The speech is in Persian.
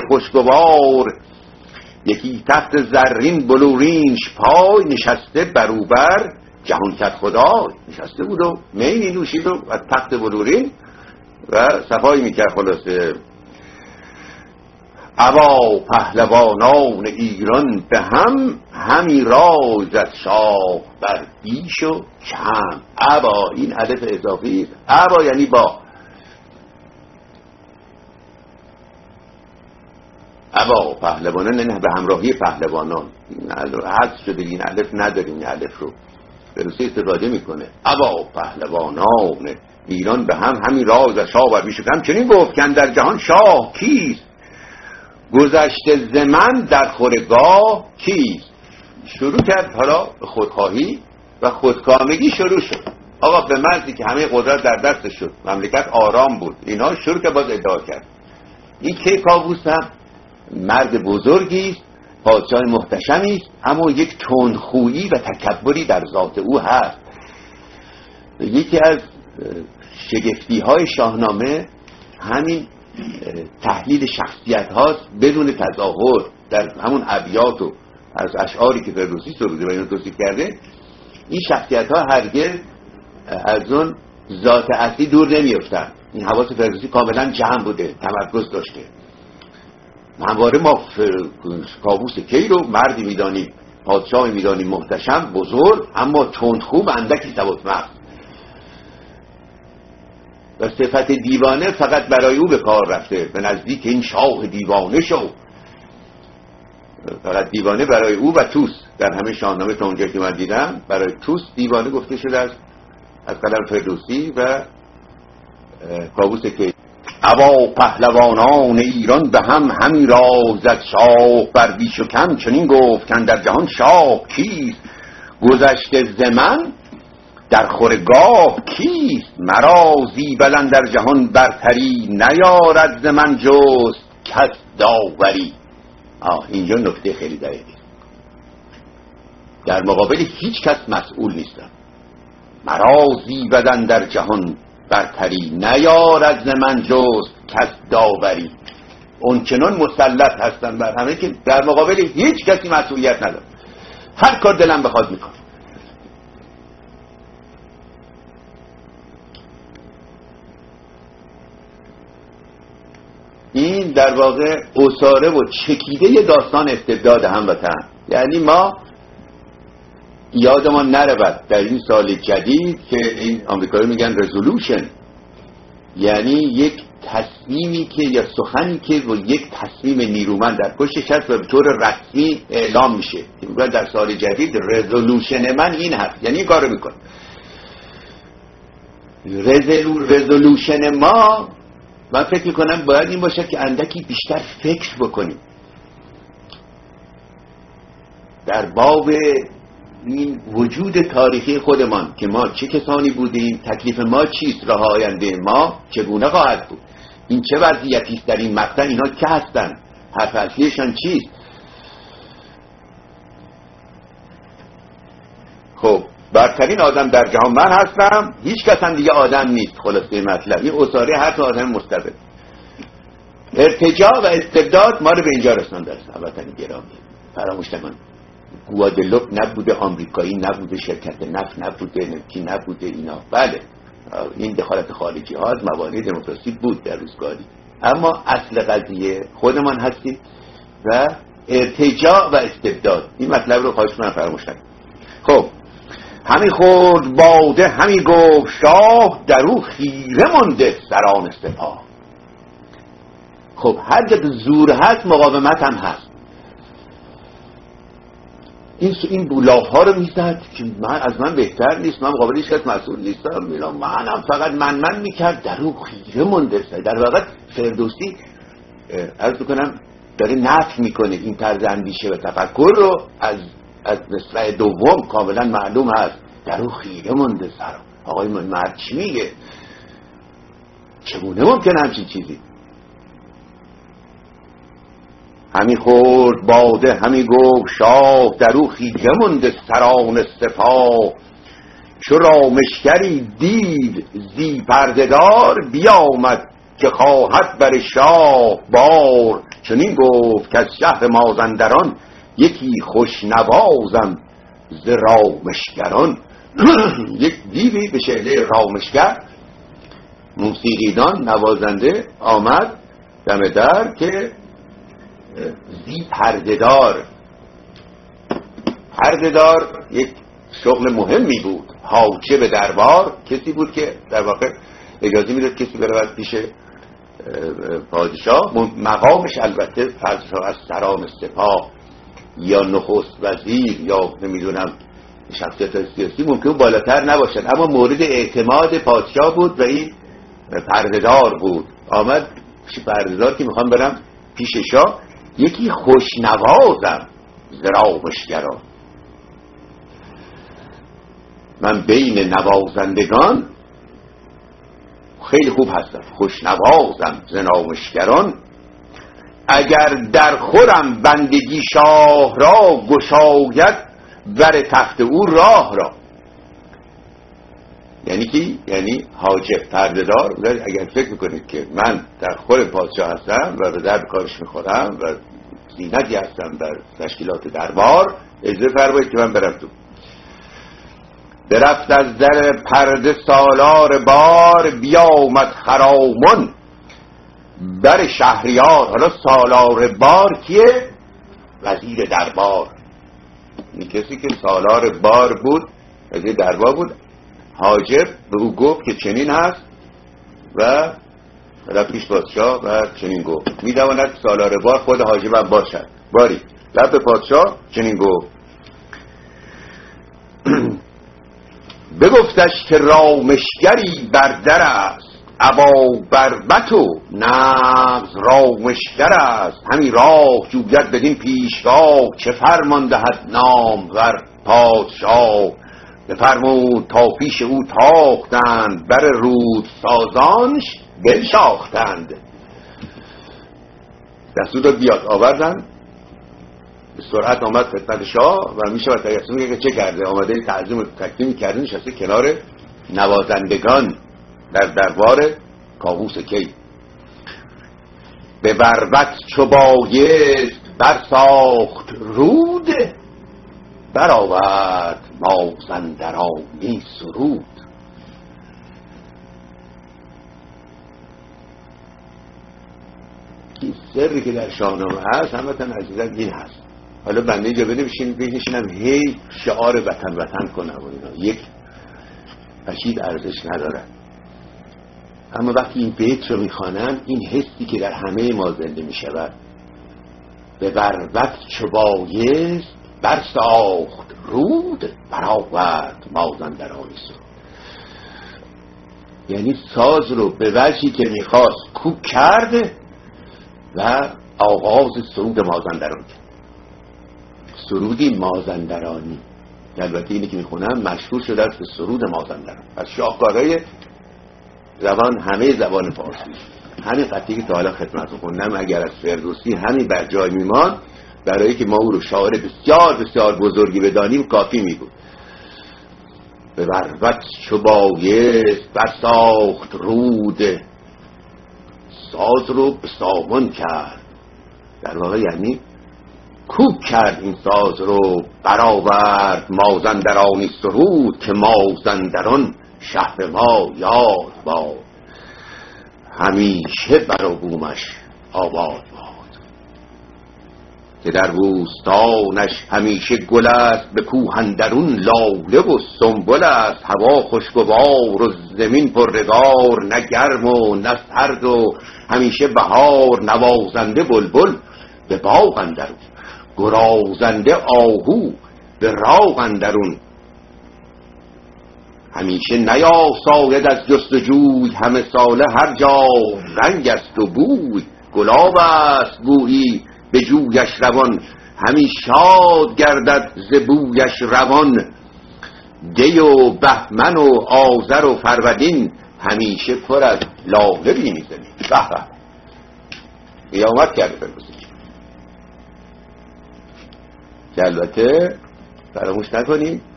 خوشگوار، یکی تخت زرین بلورینش پای، نشسته بروبر جهان کد خدای. نشسته بود و می نوشید و از تخت بلورین و صفایی میکرد. خلاصه ابا پهلوانان ایران به هم، همی راز از شاه بر بیش و کم. ابا این الف اضافی، ابا یعنی با. ابا پهلوانان نه به همراهی پهلوانان، حذف شده این الف نداریم. این الف رو به روسی استفاده میکنه. ابا پهلوانان ایران به هم، همی راز از شاه بر بیش و کم. چنین گفت که در جهان شاه کیست، گذشته ز من در خورگاه کیست. شروع کرد حالا خودخواهی و خودکامگی شروع شد. آقا به مرزی که همه قدرت در دست شد، مملکت آرام بود، اینا شروع که باز ادعا کرد. این کیکاووس هم مرد بزرگی است، پادشاه محتشمی است، اما یک تندخویی و تکبری در ذات او هست. یکی از شگفتی های شاهنامه همین تحلیل شخصیت هاست بدون تظاهر. در همون ابیات و از اشعاری که فردوسی سروده و اینو توصیف کرده، این شخصیت ها هرگز از اون ذات اصلی دور نمیافتن. این حواس فردوسی کاملا جمع بوده، تمرکز داشته. همواره ما کاووس کی رو مردی میدانیم، پادشاهی میدانیم محتشم بزرگ، اما تندخو و اندکی سبکمغز. و صفت دیوانه فقط برای او به کار رفته. به نزدیک این شاه دیوانه شو. فقط دیوانه برای او و توس. در همه شاهنامه تا اونجا که من دیدم برای توس دیوانه گفته شده از قلم فردوسی و کاووس کی. ابا پهلوانان ایران به هم، همی رازد شاه بر بیش و کم. چنین گفت که در جهان شاه کیست، گذشته ز من در خورگاه کیست. مرا زیبل در جهان برتری، نیارد ز من جست کس داوری. اینجا نکته خیلی دقیقی. در مقابل هیچ کس مسئول نیستم. مرا زیبل در جهان برتری، نیارد ز من جست کس داوری. اون چنان مسلط هستن بر همه که در مقابل هیچ کسی مسئولیت ندارم. هر کار دلم بخواد میکنم. این در واقع اساره و چکیده داستان استبداد هموطن. یعنی ما یادمان نرود در این سال جدید که این آمریکایی میگن رزولوشن، یعنی یک تصمیمی که یا سخنی که و یک تصمیم نیرومند در پشتش هست و به طور رسمی اعلام میشه که میگن در سال جدید رزولوشن من این هست، یعنی این کارو میکنه. رزولوشن ما من فکر میکنم باید این باشه که اندکی بیشتر فکر بکنیم در باب این وجود تاریخی خودمان که ما چه کسانی بودیم، تکلیف ما چیست، راه آینده ما چگونه خواهد بود، این چه وضعیتی است در این مقطع، اینا که هستن، حرف اصلیشان چیست. خب برترین آدم در جهان من هستم، هیچ کس هم دیگه آدم نیست. خلاصه مطلب این اساره هر آدم مستبد. ارتجاع و استبداد ما رو به اینجا رسانده است. وطن گرامی فراموش نکنید گوادلوپ نبوده، آمریکایی نبوده، شرکت نفت نبوده، نفتی نبوده، اینا بله این دخالت خارجی ها از موانع دموکراسی بود در روزگاری، اما اصل قضیه خودمان هستیم و ارتجاع و استبداد. این مطلب رو خواهش من فراموش نکنید. خب همی خورد باده همی گفت شاه، در او خیره مانده سران سپاه. خب هر جا زور هست مقاومت هم هست. این بولاف ها رو میزد که از من بهتر نیست، من مقابل هیچ کس مسئول نیستم، منم فقط من میکرد، در او خیره مانده. در واقع فردوسی عرض بکنم داره نفی میکنه این طرز اندیشه و تفکر رو. از مصرع دوم کاملا معلوم هست در او خیره مانده سران. آقای مرد چی میگه؟ چگونه ممکنه همچین چیزی؟ همی خورد باده همی گفت شاه، در او خیره مانده سران سپاه. چو رامشگری دید زی پردهدار، بیامد که خواهد بر شاه بار. چنین گفت که از شهر مازندران یکی خوشنوازم ز رامشگران. یک دیوی به شهله رامشگر موسیقیدان نوازنده آمد دم در که زی پردهدار یک شغل مهمی بود. حاجب دربار کسی بود که در واقع اجازه میداد کسی برود پیش پادشاه. مقامش البته فرض از سران سپاه یا نخست وزیر یا نمیدونم شخصیت سیاسی ممکن بالاتر نباشد، اما مورد اعتماد پادشاه بود و این پردهدار بود. آمد پیش پردهدار که میخوام برم پیش شاه، یکی خوشنوازم ز رامشگران. من بین نوازندگان خیلی خوب هستم، خوشنوازم ز رامشگران. اگر در خورم بندگی شاه را، گشاید بر تخت او راه را. یعنی کی؟ یعنی حاجب پردهدار. اگر فکر میکنید که من در خور پادشاه هستم و به درد کارش میخورم و زینتی هستم در تشکیلات دربار، اجازه فرمایید که من برم تو. درفت از در پرده سالار بار، بیامد خرامان بر شهریار. حالا سالار بار کیه؟ وزیر دربار. این کسی که سالار بار بود، وزیر دربار بود. حاجب به او گفت که چنین هست و رفت پیش پادشاه و چنین گفت. می‌دواند سالار بار خود حاجب هم باشد. باری رفت به پادشاه چنین گفت. بگفتش که رامشگری بر در است، ابا بربط و نغز رامشگر است. همین راه جوید بدین پیشگاه، چه فرمان دهد نام ور پادشاه. بفرمود تا پیش او تاختند، بر رود سازانش بنشاختند. دستور داد بیاد، آوردن به سرعت آمد خدمت شاه و میشه و تقسیم میگه که چه کرده. آمده تعظیم و تکریم کرده، نشسته کنار نوازندگان در دربار کاووس کی. به بربط چو بایست برساخت رود، برآورد مازندرانی سرود. این سری که در شاهنامه هست همتن عزیزان این هست. حالا بنده اینجا بنشینم هی شعار وطن وطن کنم و اینا، یک پشید ارزش نداره. اما وقتی این بیت رو میخوانم، این حسی که در همه ما زنده میشود، به بربط چو بایست برساخت رود، برآورد مازندرانی سرود. یعنی ساز رو به وجهی که میخواست کوک کرد و آغاز سرود مازندران کرد. سرودی مازندرانی، البته اینی که میخونم مشهور شده است به سرود مازندران. از شاهکارهای زبان، همه زبان فارسی، همین قطعی که تا حالا خدمتتون خوندم اگر از فردوسی همین بر جای میمان، برای که ما او رو شاعر بسیار بسیار بزرگی بدانیم کافی میبود. به بربط چو بایست برساخت رود، ساز رو به سامان کرد، در واقع یعنی کوک کرد این ساز رو. برآورد مازندرانی سرود، که مازندران شهر ما یاد باد، همیشه بر بومش آباد باد. که در بوستانش همیشه گل است، به کوه اندرون لاله و سنبل است. هوا خوشگوار و زمین پرنگار، نه گرم و نه سرد و همیشه بهار. نوازنده بلبل به باغ اندرون، گرازنده آهو به راغ اندرون. همیشه نیاساید از جستجوی، همه ساله هر جا رنگ است و بوی. گلاب است بویی به جویش روان، همی شاد گردد ز بویش روان. دی و بهمن و آذر و فرودین، همیشه پر از لاله بینی زمین. به به قیامت کرده فردوسی. که البته فراموش نکنیم